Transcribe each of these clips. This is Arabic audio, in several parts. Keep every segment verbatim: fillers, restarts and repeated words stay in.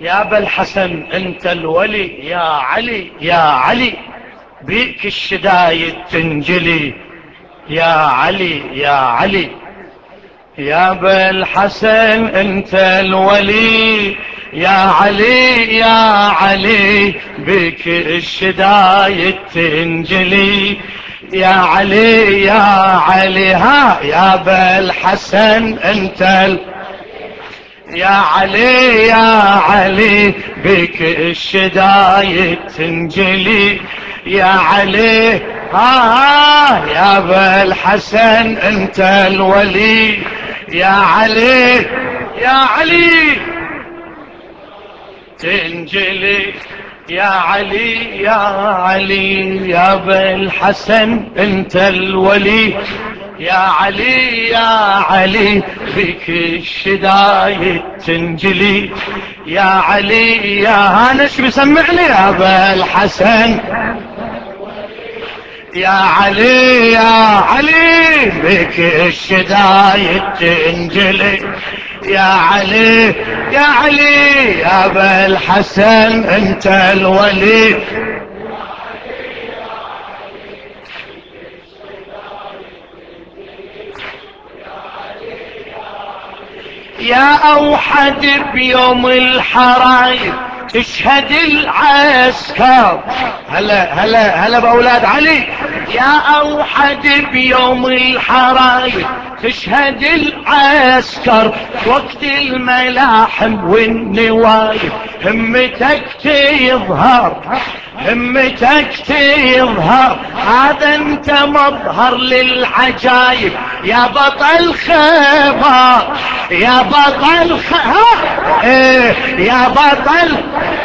يا ابا الحسن انت الولي يا علي يا علي، بيك الشدايد تنجلي يا علي يا علي. يا ابا الحسن انت الولي يا علي يا علي، بك الشدايد تنجلي يا علي يا علي. ها يا ابا الحسن انت الولي يا علي يا علي، بك الشدايد تنجلي يا علي. ها ها يا ابا الحسن انت الولي يا علي يا علي، تنجلي يا علي يا علي. يا ابا الحسن انت الولي يا علي يا علي، بك الشدايد تنجلي يا علي يا هانش بيسمعني. يا ابا الحسن يا علي يا علي، بك الشدايد تنجلي يا علي يا علي. يا ابا الحسن انت الولي يا اوحد بيوم الحرايب تشهد العسكر. هلا هلا هلا باولاد علي. يا اوحد بيوم الحرايب تشهد العسكر، وقت الملاحم والنوايب همتك تظهر همتك تظهر. هذا انت مظهر للعجايب يا بطل خبر يا بطل خبر. ايه يا بطل،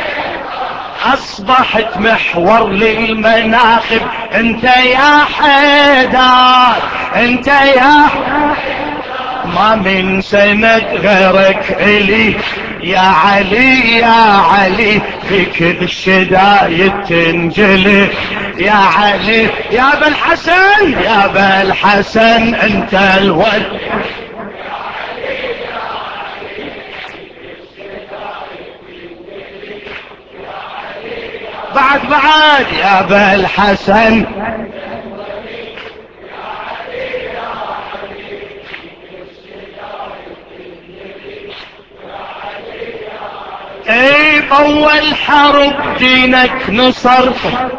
اصبحت محور للمناقب انت يا حيدر انت يا ما من سند غيرك الي يا علي يا علي، فيك الشدايد تنجلي يا علي. يا ابا الحسن يا ابا الحسن انت الولي بعد بعد. يا ابا الحسن اي اول حرب دينك نصرته.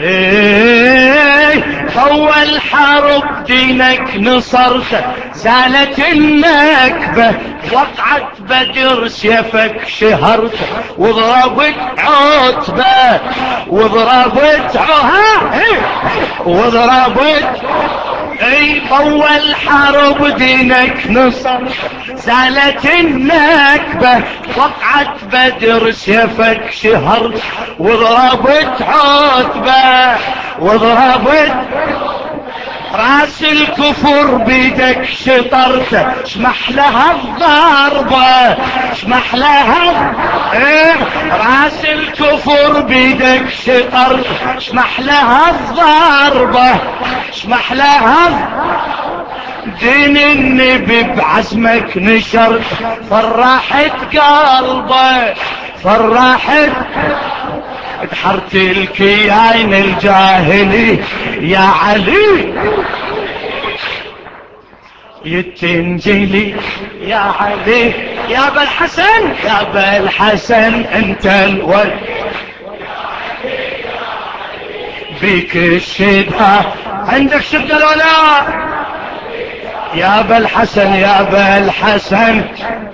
ايه اول حرب دينك نصرته، زالت النكبة وقعت بدر سيفك شهرته، وضربت عتبة وضربت عها وضربت. اي اول حرب دينك نصر، زالت النكبة وقعت بدر سيفك شهر، وضربت عتبة وضربت راس الكفر بيدك شطرته. اشمح لها الضربة اشمح لها ايه راس الكفر بيدك شطرته. اشمح لها الضربة اشمح لها. دين النبي بعزمك نشر، فرحت قلبه فرحت بحرت الكيان الجاهلي يا علي يتنجلي يا علي. يا ابا الحسن يا ابا الحسن انت الولي بك الشدة. عندك شدة لو لا؟ يا ابا الحسن يا ابا الحسن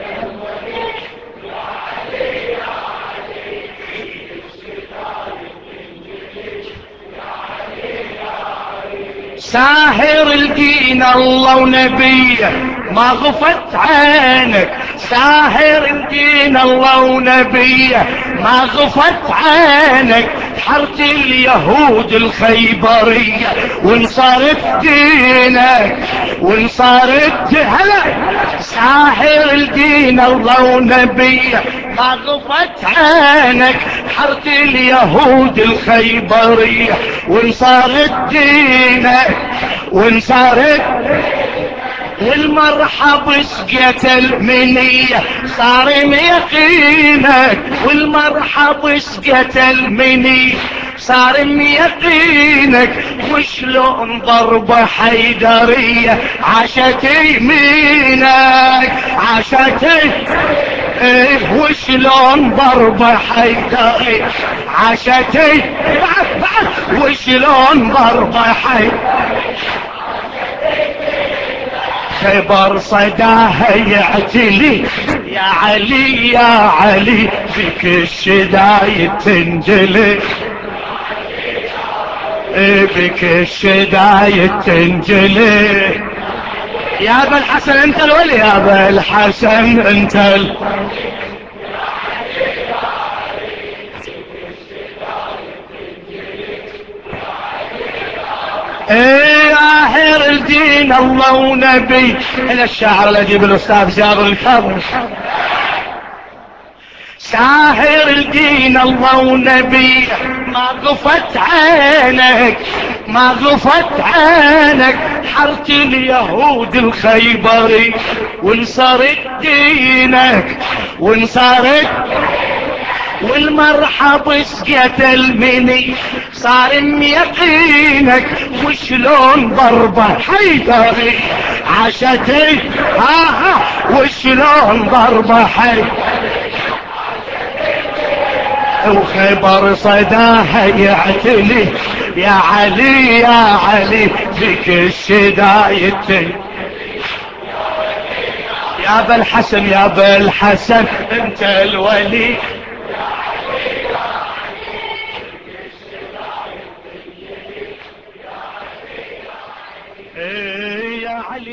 ساهر الدين الله ونبيه ما غفت عينك. ساهر الدين الله ونبيه ما غفت عينك. حرت اليهود الخيبرية وانصرت دينك وانصرت. هلا ساهر الدين الله ونبيه ما غفت عينك. حرت اليهود الخيبرية وانصرت دينك وانصرت. والمرحب سقيت المنية صار يقينك، والمرحب سقيت المنية صار يقينك، وشلون ضربة حيدرية عاشت يمينك عاشت ايه، وشلون ضربة حيدرية عاشت بعد بعد، وشلون ضربة حيدرية خبر صداها يعتلي يا علي يا علي، فيك الشدايد تنجلي بك الشدايد تنجلي. يا ابا الحسن انت الولي، يا ابا الحسن انت ال... ايه اهر الدين الله ونبي. الى الشاعر اللي اجيب الاستاذ جابر الكاظمي. ساهر الدين الله ونبي ما غفت عينك ما غفت عينك، حرت اليهود الخيبري وانصرت دينك وانصرت، والمرحب سقيت المني صار يقينك، وشلون ضربة حيدري عاشتي ها ها، وشلون ضربة حيدري وخبر صداها يعتلي يا علي يا علي، فيك الشدايد يا ابا الحسن يا ابا الحسن انت الولي.